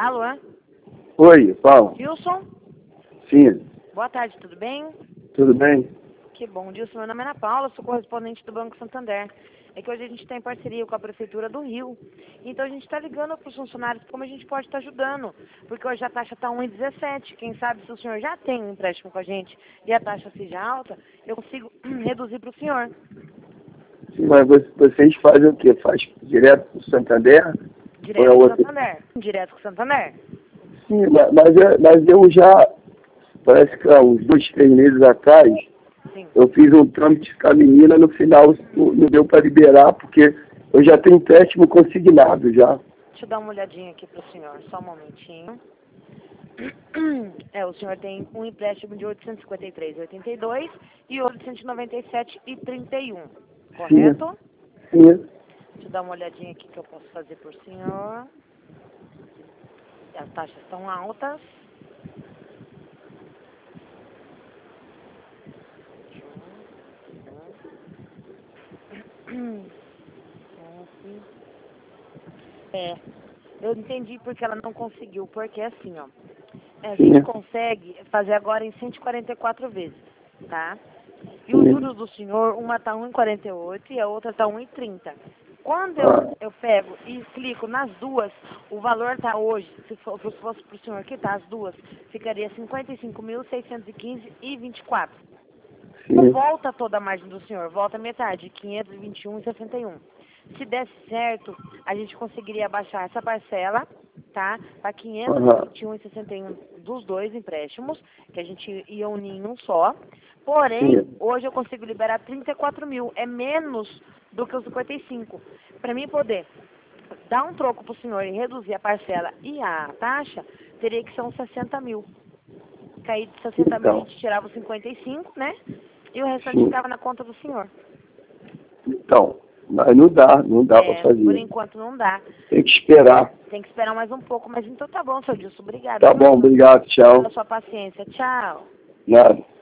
Alô? Oi, Paulo. Wilson? Sim, Boa tarde, tudo bem? tudo bem? Que bom, Wilson. Meu nome é Ana Paula, sou correspondente do Banco Santander. É que hoje a gente está em parceria com a Prefeitura do Rio. Então a gente está ligando para os funcionários como a gente pode estar ajudando. Porque hoje a taxa está 1,17. Quem sabe se o senhor já tem um empréstimo com a gente e a taxa seja alta, eu consigo reduzir para o senhor. Sim, mas vocês fazem o quê? Faz direto para o Santander? Ou Direto é com o outro? Santander. Direto com o Santander. Sim, mas eu já, parece que há uns 2, 3 meses atrás, Sim. eu fiz um trâmite com a menina, no final não deu para liberar, porque eu já tenho empréstimo consignado já. Deixa eu dar uma olhadinha aqui para o senhor, só um momentinho. O senhor tem um empréstimo de 853,82 e outro de 197,31, correto? Sim. Deixa eu dar uma olhadinha aqui que eu posso fazer por senhor. As taxas estão altas. Eu entendi porque ela não conseguiu, porque assim, ó, a gente consegue fazer agora em 144 vezes, tá? E os juros do senhor, uma tá 1,48 e a outra tá 1,30. Quando eu pego e clico nas duas, o valor tá hoje, se fosse pro senhor quitar as duas, ficaria 55.615,24. Não volta toda a margem do senhor, volta metade, 521,61. Se desse certo, a gente conseguiria abaixar essa parcela, tá? Para 521,61 dos dois empréstimos, que a gente ia unir em um só. Porém, hoje eu consigo liberar 34 mil, é menos do que os 55. Para mim poder dar um troco pro senhor e reduzir a parcela e a taxa, teria que ser uns 60 mil. Cair de 60 mil, a gente tirava os 55, né? E o restante ficava na conta do senhor. Então, mas não dá para fazer. Por enquanto não dá. Tem que esperar. Tem que esperar mais um pouco, mas então tá bom, seu Dilson. Obrigada. Tá bom, obrigado, tchau. Pela sua paciência. Tchau. Nada.